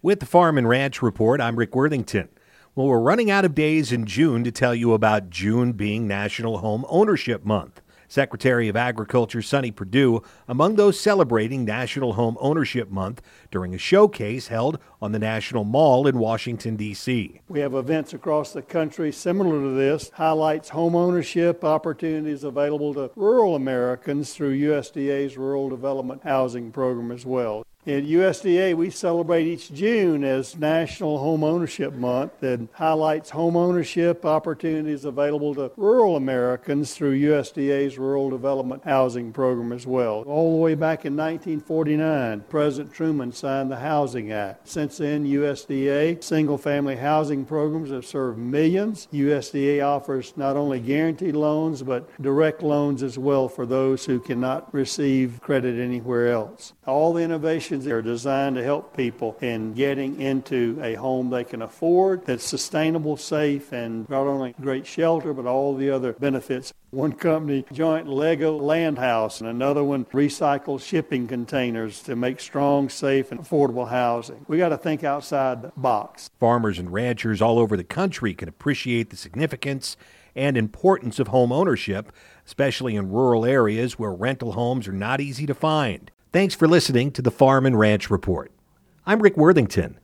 With the Farm and Ranch Report, I'm Rick Worthington. Well, we're running out of days in June to tell you about June being National Home Ownership Month. Secretary of Agriculture Sonny Perdue among those celebrating National Home Ownership Month during a showcase held on the National Mall in Washington, D.C. We have events across the country similar to this, highlights home ownership opportunities available to rural Americans through USDA's Rural Development Housing Program as well. At USDA, we celebrate each June as National Home Ownership Month that highlights home ownership opportunities available to rural Americans through USDA's Rural Development Housing Program as well. All the way back in 1949, President Truman signed the Housing Act. Since then, USDA single-family housing programs have served millions. USDA offers not only guaranteed loans, but direct loans as well for those who cannot receive credit anywhere else. All the innovations are designed to help people in getting into a home they can afford that's sustainable, safe, and not only great shelter, but all the other benefits. One company, Joint Lego Land House, and another one, recycled shipping containers to make strong, safe, and affordable housing. We got to think outside the box. Farmers and ranchers all over the country can appreciate the significance and importance of home ownership, especially in rural areas where rental homes are not easy to find. Thanks for listening to the Farm and Ranch Report. I'm Rick Worthington.